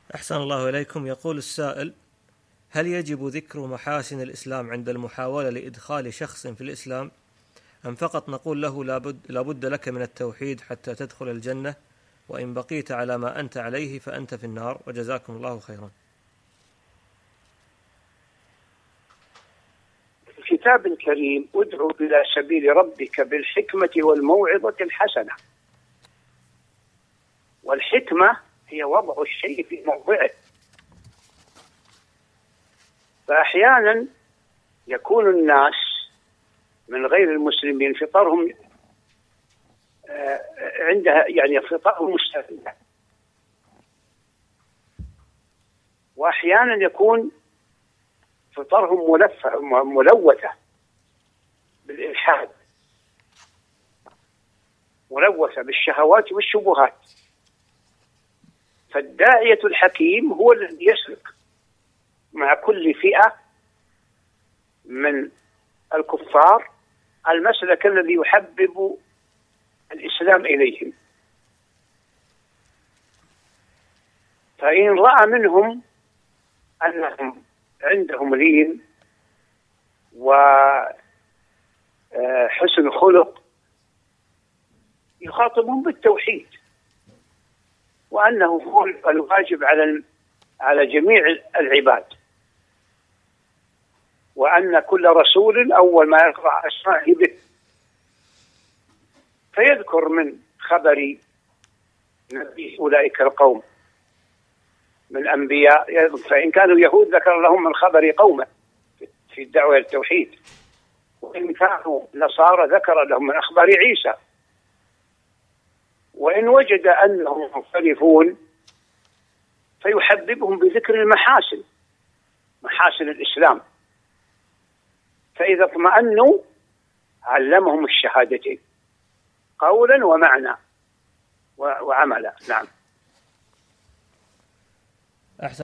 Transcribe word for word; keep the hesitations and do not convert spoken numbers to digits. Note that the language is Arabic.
أحسن الله إليكم. يقول السائل: هل يجب ذكر محاسن الإسلام عند المحاولة لإدخال شخص في الإسلام، أم فقط نقول له لابد, لابد لك من التوحيد حتى تدخل الجنة، وإن بقيت على ما أنت عليه فأنت في النار، وجزاكم الله خيرا؟ الكتاب الكريم: ادعو إلى سبيل ربك بالحكمة والموعظة الحسنة. والحكمة هي وضع الشيء في موضعه. فأحيانا يكون الناس من غير المسلمين فطرهم عندها يعني فطرهم مستقلة، وأحيانا يكون فطرهم ملفة ملوثة بالإلحاد، ملوثة بالشهوات والشبهات. فالداعية الحكيم هو الذي يسلك مع كل فئة من الكفار المسلك الذي يحبب الإسلام إليهم. فإن رأى منهم أنهم عندهم لين وحسن خلق يخاطبهم بالتوحيد، وأنه هو الواجب على على جميع العباد، وأن كل رسول أول ما يقرأ أسمائه به فيذكر من خبر نبي أولئك القوم من أنبياء، فإن كانوا يهود ذكر لهم من خبر قومه في الدعوة إلى التوحيد، وإن كانوا نصارى ذكر لهم من أخبار عيسى، وإن وجد أنهم مختلفون فيحببهم بذكر المحاسن، محاسن الإسلام. فإذا اطمأنوا علمهم الشهادتين قولا ومعنى وعملا. نعم.